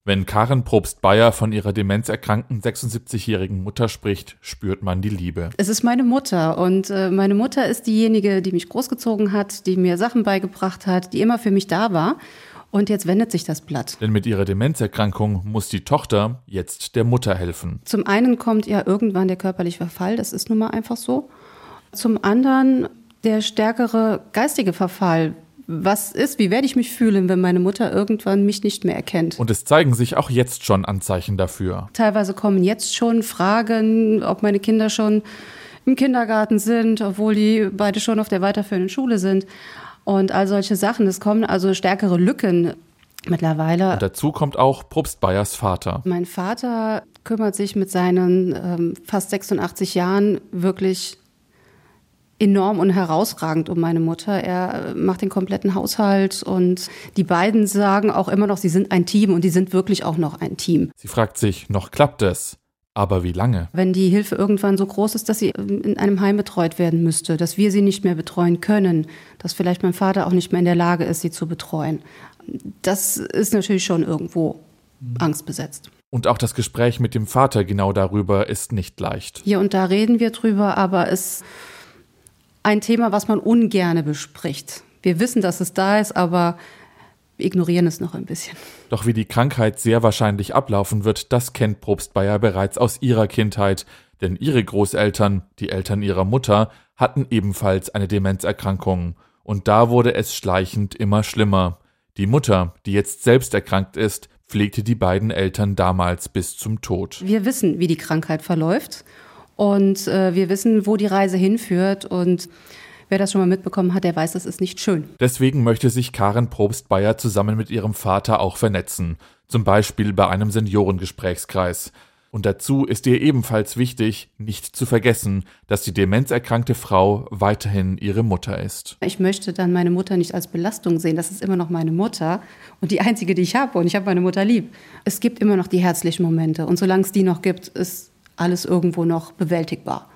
Wenn Karin Probst-Bayer von ihrer demenzerkrankten 76-jährigen Mutter spricht, spürt man die Liebe. Es ist meine Mutter und meine Mutter ist diejenige, die mich großgezogen hat, die mir Sachen beigebracht hat, die immer für mich da war. Und jetzt wendet sich das Blatt. Denn mit ihrer Demenzerkrankung muss die Tochter jetzt der Mutter helfen. Zum einen kommt ja irgendwann der körperliche Verfall, das ist nun mal einfach so. Zum anderen der stärkere geistige Verfall. Was ist, wie werde ich mich fühlen, wenn meine Mutter irgendwann mich nicht mehr erkennt? Und es zeigen sich auch jetzt schon Anzeichen dafür. Teilweise kommen jetzt schon Fragen, ob meine Kinder schon im Kindergarten sind, obwohl die beide schon auf der weiterführenden Schule sind. Und all solche Sachen. Es kommen also stärkere Lücken mittlerweile. Und dazu kommt auch Probst-Bayers Vater. Mein Vater kümmert sich mit seinen fast 86 Jahren wirklich enorm und herausragend um meine Mutter. Er macht den kompletten Haushalt und die beiden sagen auch immer noch, sie sind ein Team und die sind wirklich auch noch ein Team. Sie fragt sich, noch klappt es? Aber wie lange? Wenn die Hilfe irgendwann so groß ist, dass sie in einem Heim betreut werden müsste, dass wir sie nicht mehr betreuen können, dass vielleicht mein Vater auch nicht mehr in der Lage ist, sie zu betreuen. Das ist natürlich schon irgendwo angstbesetzt. Und auch das Gespräch mit dem Vater genau darüber ist nicht leicht. Hier und da reden wir drüber, aber es ein Thema, was man ungerne bespricht. Wir wissen, dass es da ist, aber wir ignorieren es noch ein bisschen. Doch wie die Krankheit sehr wahrscheinlich ablaufen wird, das kennt Probst-Bayer bereits aus ihrer Kindheit. Denn ihre Großeltern, die Eltern ihrer Mutter, hatten ebenfalls eine Demenzerkrankung. Und da wurde es schleichend immer schlimmer. Die Mutter, die jetzt selbst erkrankt ist, pflegte die beiden Eltern damals bis zum Tod. Wir wissen, wie die Krankheit verläuft. Und wir wissen, wo die Reise hinführt. Und wer das schon mal mitbekommen hat, der weiß, das ist nicht schön. Deswegen möchte sich Karin Probst-Bayer zusammen mit ihrem Vater auch vernetzen. Zum Beispiel bei einem Seniorengesprächskreis. Und dazu ist ihr ebenfalls wichtig, nicht zu vergessen, dass die demenzerkrankte Frau weiterhin ihre Mutter ist. Ich möchte dann meine Mutter nicht als Belastung sehen. Das ist immer noch meine Mutter und die einzige, die ich habe. Und ich habe meine Mutter lieb. Es gibt immer noch die herzlichen Momente. Und solange es die noch gibt, ist alles irgendwo noch bewältigbar.